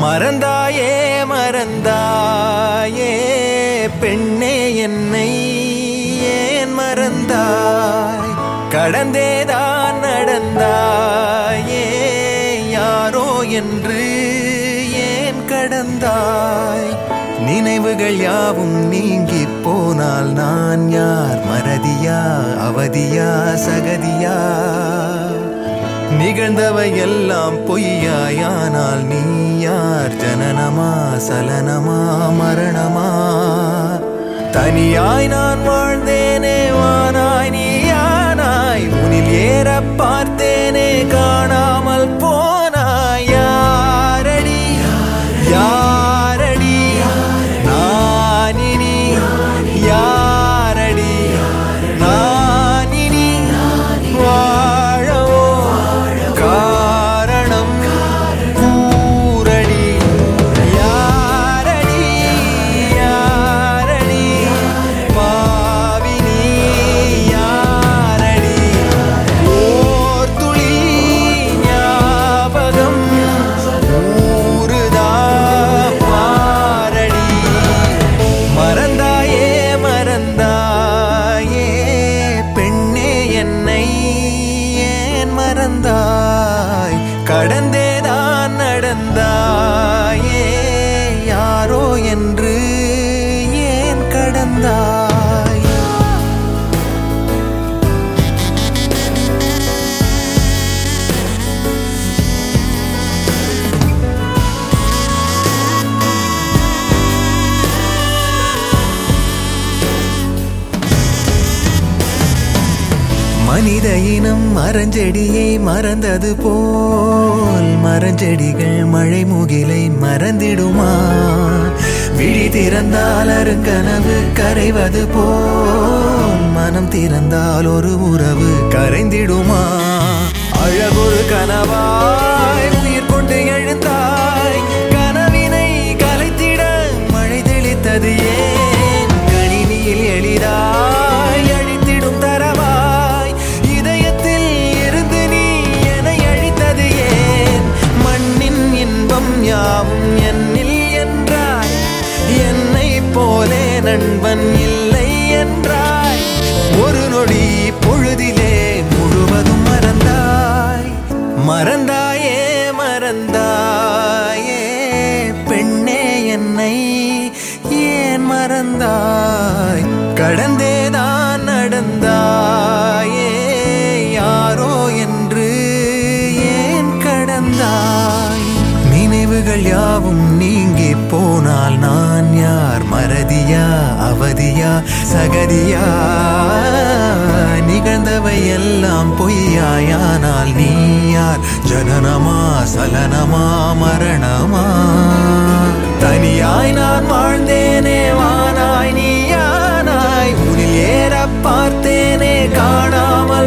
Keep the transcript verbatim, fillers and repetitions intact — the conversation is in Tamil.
மறந்தாயே மறந்தாயே பெண்ணே என்னை ஏன் மறந்தாய்? கடந்தேதான் நடந்தாயே யாரோ என்று ஏன் கடந்தாய்? நினைவுகள் யாவும் நீங்கி போனால் நான் யார்? மறதியா அவதியா சகதியா? நிகழ்ந்தவை எல்லாம் பொய்யாயானால் நீ யார்? ஜனனமா சலனமா மரணமா? தனியாய் நான் வாழ்ந்தேனே வானாய் நீயானாய், உனில் ஏற பார்த்தேனே காணாமல் போனாய். யாரடி யாரடி நான் இனி? யாரடி நான் இனி? வாழவோ காரணம் கூரடி. யாரடி யாரடி பாவினி? யாரடி ஓர் துளி ஞாபகம் ஊறுதா பாரடி. மறந்தாயே மறந்தாயே பெண்ணே என்னை ஏன் மறந்தாய்? கடந்தேதான் நடந்தாயே யாரோ என்று ஏன் கடந்தாய்? மனித இனம் மரஞ்செடியை மறந்தது போல் மரஞ்செடிகள் மழை முகிலை மறந்திடுமா? விழி திறந்தால் அருங்கனவு கரைவது போல் மனம் திறந்தால் ஒரு உறவு கரைந்திடுமா? அழகொரு கனவாய் உயிர் கொண்டு எழுந்தாய், கனவினை கலைத்திட மழை தெளித்தது ஏன்? கணினியில் எளிதாய் அழித்திடும் தரவாய் இதயத்தில் இருந்து நீ என்னை அழித்தது ஏன்? மண்ணின் இன்பம் யாவும் என்னில் என்றாய், என்னை போலே நண்பன் இல்லை என்றாய். ஒரு நொடி பொழுதிலே முழுவதும் மறந்தாய். மறந்தாயே மறந்தாயே பெண்ணே என்னை ஏன் மறந்தாய்? கடந்தேதான் நடந்தாயே யாரோ என்று ஏன் கடந்தாய்? நினைவுகள் யாவும் நீங்கி போனால் நான் யார்? மறதியா அவதியா சகதியா? நிகழ்ந்தவை எல்லாம் பொய்யாயானால் நீ யார்? ஜனனமா சலனமா மரணமா? தனியாய் நான் வாழ்ந்தேனே வானாய் நீயானாய், உனில் ஏற பார்த்தேனே காணாமல்